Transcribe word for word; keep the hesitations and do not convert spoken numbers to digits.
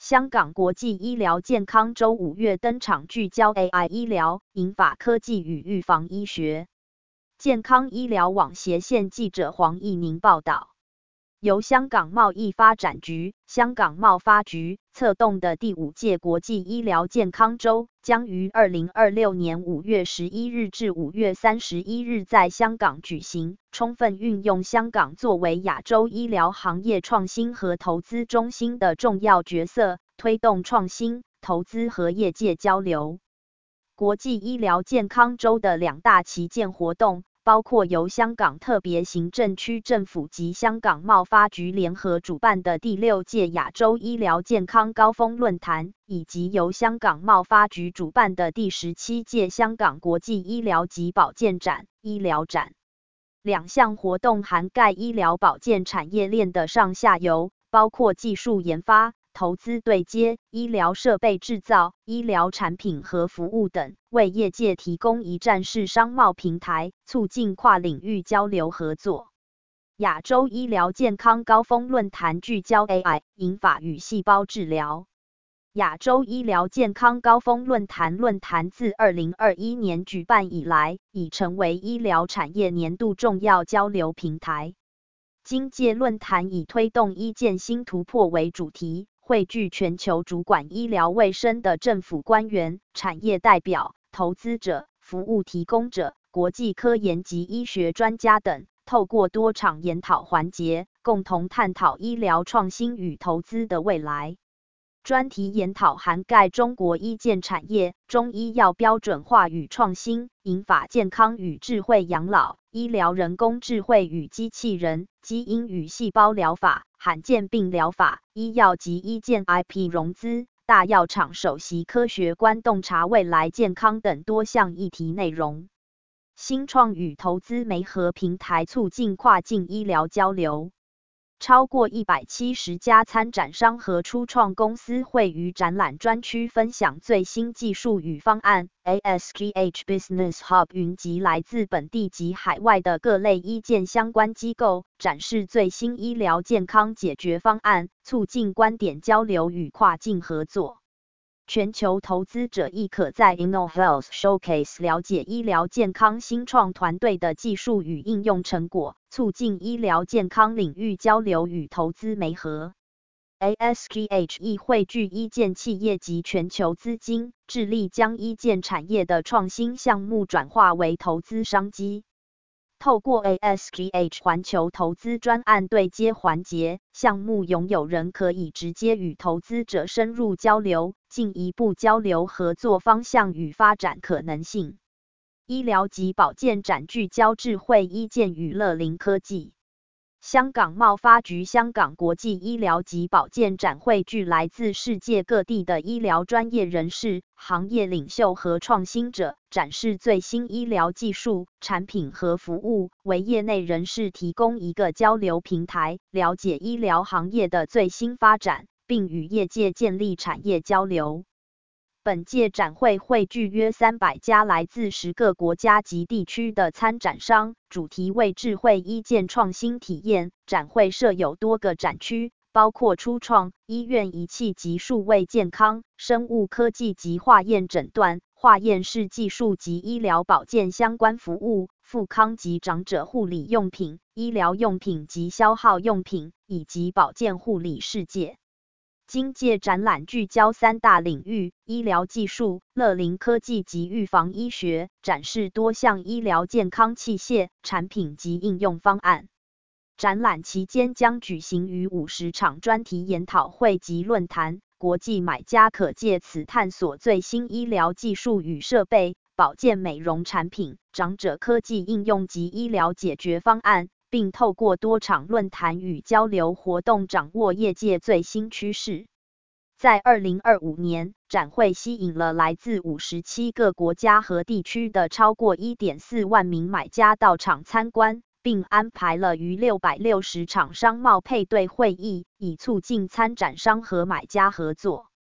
香港国际医疗健康周五月登场，聚焦 A I 医疗、银发科技与预防医学。健康医疗网斜线记者黄义宁报道。由香港贸易发展局、香港贸发局策动的第五届国际医疗健康周，将于二零二六年五月十一日至五月三十一日在香港举行，充分运用香港作为亚洲医疗行业创新和投资中心的重要角色，推动创新、投资和业界交流。国际医疗健康周的两大旗舰活动，包括由香港特别行政区政府及香港贸发局联合主办的第六届亚洲医疗健康高峰论坛，以及由香港贸发局主办的第十七届香港国际医疗及保健展、医疗展。两项活动涵盖医疗保健产业链的上下游，包括技术研发、投资对接、医疗设备制造、医疗产品和服务等，为业界提供一站式商贸平台，促进跨领域交流合作。亚洲医疗健康高峰论坛聚焦 A I、银发与细胞治疗。亚洲医疗健康高峰论坛论坛自二零二一年举办以来，已成为医疗产业年度重要交流平台。今届论坛以推动医健新突破为主题，汇聚全球主管医疗卫生的政府官员、产业代表、投资者、服务提供者、国际科研及医学专家等，透过多场研讨环节，共同探讨医疗创新与投资的未来。专题研讨涵盖中国医健产业、中医药标准化与创新、银发健康与智慧养老、医疗人工智慧与机器人、基因与细胞疗法、罕见病疗法、医药及医健 I P 融资、大药厂首席科学官洞察未来健康等多项议题内容。新创与投资媒合平台促进跨境医疗交流。超过一百七十家参展商和初创公司会于展览专区分享最新技术与方案。A S G H Business Hub 云集来自本地及海外的各类医健相关机构，展示最新医疗健康解决方案，促进观点交流与跨境合作。全球投资者亦可在 InnoHealth Showcase 了解医疗健康新创团队的技术与应用成果，促进医疗健康领域交流与投资媒合。A S G H 亦汇聚医健企业及全球资金，致力将医健产业的创新项目转化为投资商机。透过 A S G H 环球投资专案对接环节，项目拥有人可以直接与投资者深入交流，进一步交流合作方向与发展可能性。医疗及保健展聚焦智慧医健与乐龄科技。香港贸发局香港国际医疗及保健展汇聚来自世界各地的医疗专业人士、行业领袖和创新者，展示最新医疗技术、产品和服务，为业内人士提供一个交流平台，了解医疗行业的最新发展，并与业界建立产业交流。本届展会汇聚约三百家来自十个国家及地区的参展商，主题为智慧医健创新体验。展会设有多个展区，包括初创、医院仪器及数位健康、生物科技及化验诊断、化验室技术及医疗保健相关服务、复康及长者护理用品、医疗用品及消耗用品，以及保健护理世界。今届展览聚焦三大领域：医疗技术、乐龄科技及预防医学，展示多项医疗健康器械、产品及应用方案。展览期间将举行逾五十场专题研讨会及论坛，国际买家可借此探索最新医疗技术与设备、保健美容产品、长者科技应用及医疗解决方案，并透过多场论坛与交流活动掌握业界最新趋势。在二零二五年，展会吸引了来自五十七个国家和地区的超过 一点四万名买家到场参观，并安排了逾六百六十场商贸配对会议，以促进参展商和买家合作。